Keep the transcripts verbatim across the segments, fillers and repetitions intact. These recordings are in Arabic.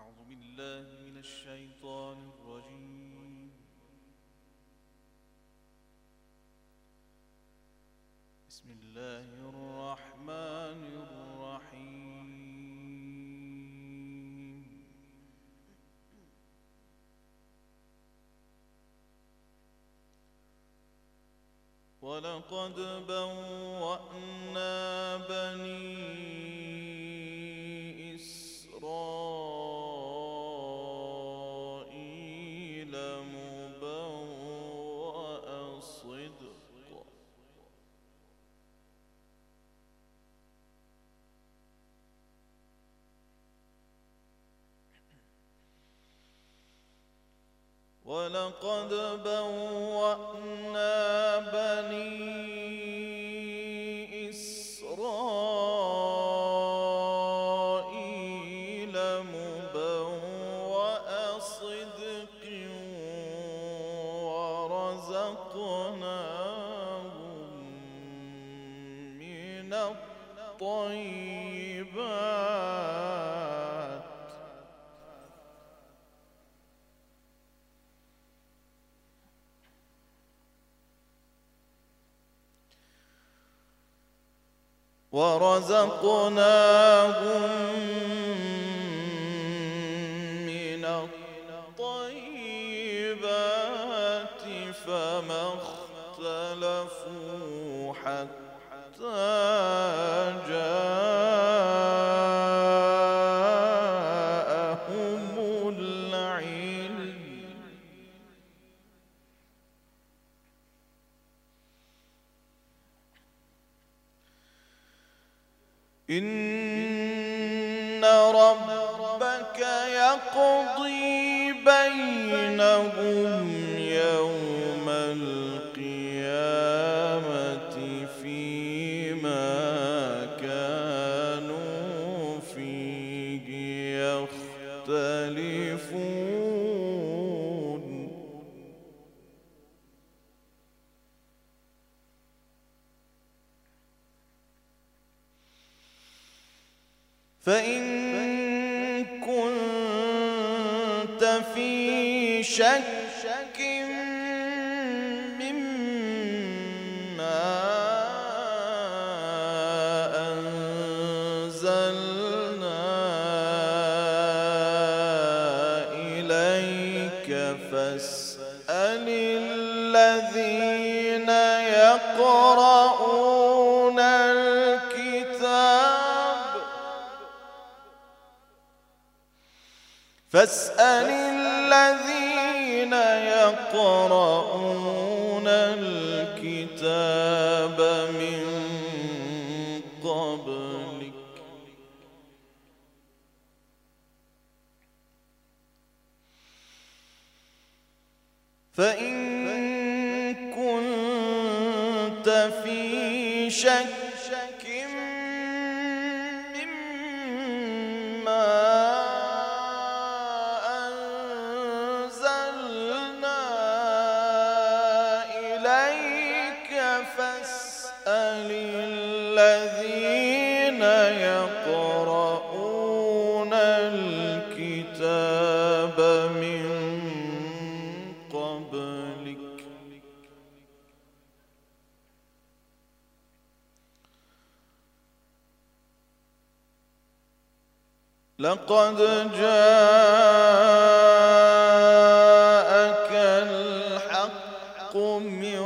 أعوذ بالله من الشيطان الرجيم. بسم الله الرحمن الرحيم. ولقد بوأنا بني إسرائيل مبوأ صدق ولقد بوأنا بني إسرائيل مبوأ صدق ورزقناهم من الطيبات ورزقناهم من الطيبات فما اختلفوا حتى جاءهم العلم إن ربك يقضي بينهم يوم القيامة فيما كانوا فيه يختلفون فإن كنت في شك مما أنزلنا إليك فاسأل الذين يقرؤون فاسأل الذين يقرؤون الكتاب من قبلك فإن كنت في شك مما فاسأل الذين يقرؤون الكتاب من قبلك لقد جاءك الحق من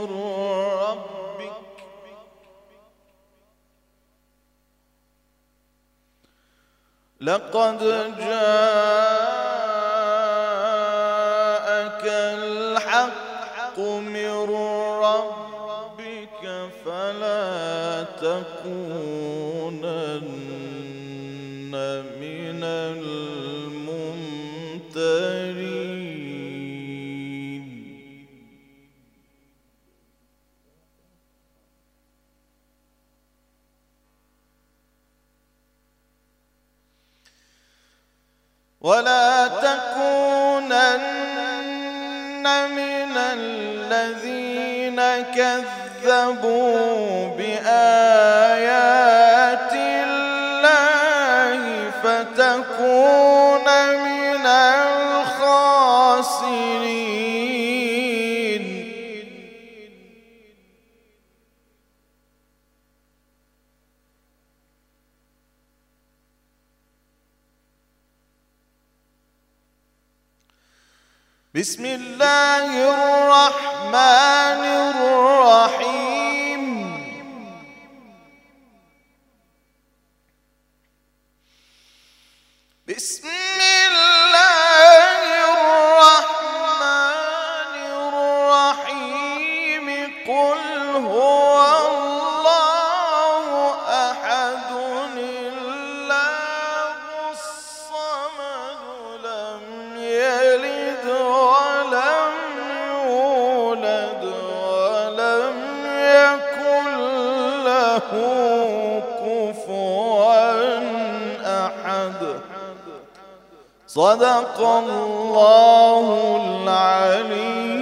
لقد جاءك الحق من ربك فلا تكونن من الممترين ولا تكونن من الذين كذبوا بآيات الله فتكون من بسم الله الرحمن الرحيم بسم الله الرحمن الرحيم قل هو الله أحد الله الصمد لم يلد ولم يولد ولم يكن له كفوا أحد صدق الله العلي